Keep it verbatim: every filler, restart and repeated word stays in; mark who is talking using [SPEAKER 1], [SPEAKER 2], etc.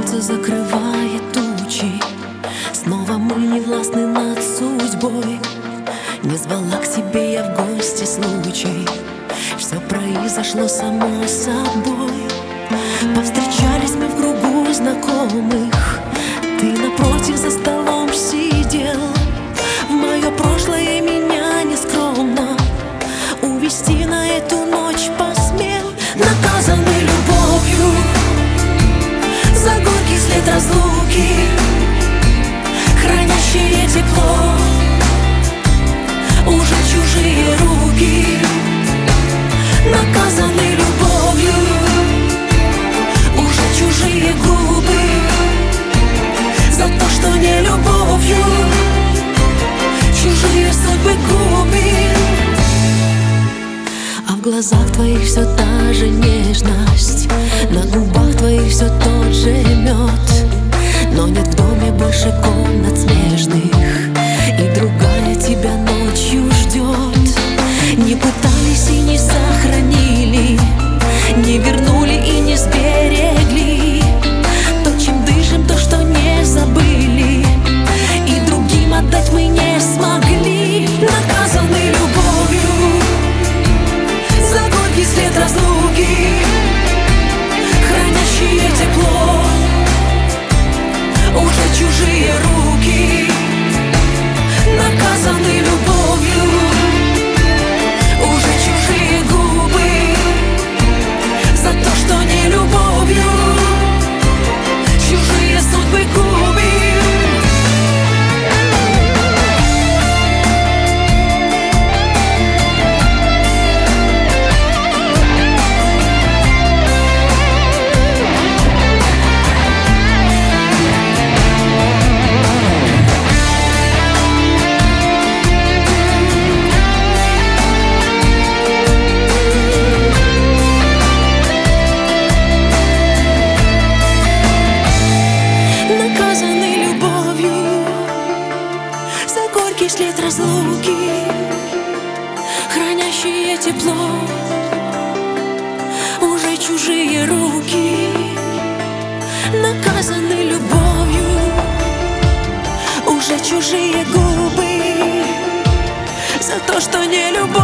[SPEAKER 1] Солнце закрывает тучи, снова мы не властны над судьбой. Не звала к себе я в гости случай, все произошло само собой. Повстречались мы в кругу знакомых, ты напротив за столом сидел. В мое прошлое меня нескромно увести на эту ночь посмел. Наказанный любовью за горький след разлуки, хранящие тепло уже чужие руки. Наказанный любовью уже чужие губы, за то, что не любовью чужие судьбы губит. А в глазах твоих все та же нежность, на губах твоих все тот же мед. Но нет в доме больше комнат смежных, и другая тебя ночью ждет. Не пытались и не сохранили, не вернули и не сберегли то, чем дышим, то, что не забыли, и другим отдать мы не смогли. Наказаны любовью за горький след разлуки, хранящие тепло уже чужие руки. Наказаны любовью уже чужие губы, за то, что не любовью чужие судьбы губит. Горький след разлуки, хранящие тепло уже чужие руки. Наказаны любовью уже чужие губы, за то, что не любовь